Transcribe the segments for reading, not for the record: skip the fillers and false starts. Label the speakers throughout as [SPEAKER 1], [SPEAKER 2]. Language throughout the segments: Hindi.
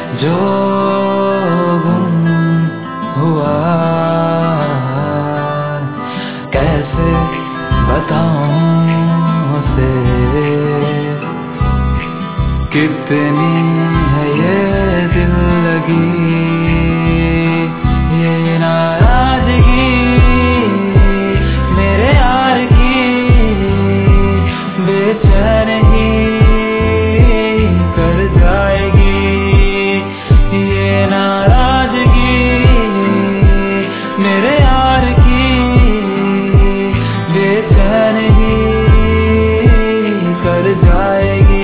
[SPEAKER 1] जो गुम हुआ, कैसे बताऊं उसे, कितनी है ये दिल लगी, ये नाराजगी मेरे यार की, बेचैन ही कर जाएगी, ये नाराजगी मेरे यार की, बेचैन ही कर जाएगी।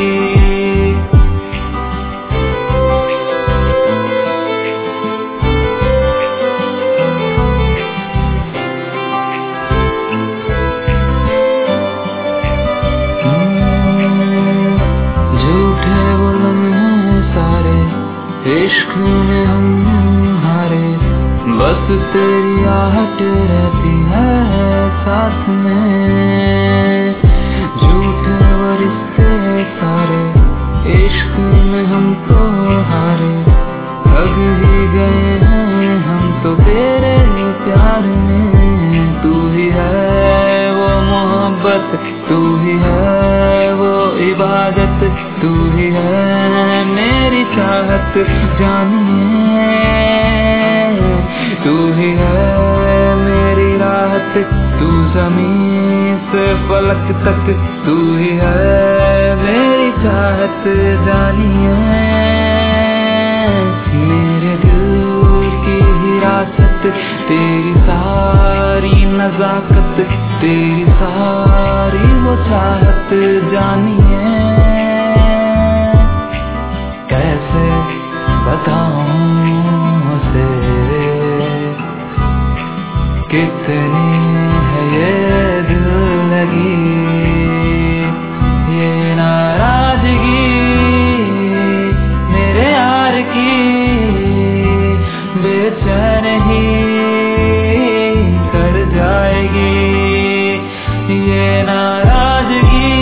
[SPEAKER 1] झूठे वो लम्हे सारे इश्क में हम हारे, बस तेरी आहट रहती है साथ में। झूठे वो रिश्ते सारे इश्क में हम तो हारे, थक ही गए हैं हम तो तेरे प्यार में। तू ही है वो मोहब्बत, तू ही है वो इबादत, तू ही है मेरी चाहत जानिए, तू ही है मेरी राहत, तू ज़मीन से फलक तक, तू ही है मेरी चाहत जानिए। मेरे दिल की हिरासत, तेरी सारी नज़ाकत, तेरी सारी वो चाहत जानिए, कैसे बताऊं उसे, कितनी है ये दिल लगी, ये नाराजगी मेरे यार की, बेचैन ही कर जाएगी, ये नाराजगी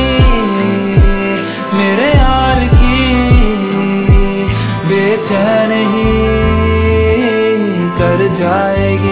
[SPEAKER 1] मेरे यार की, बेचैन ही कर जाएगी।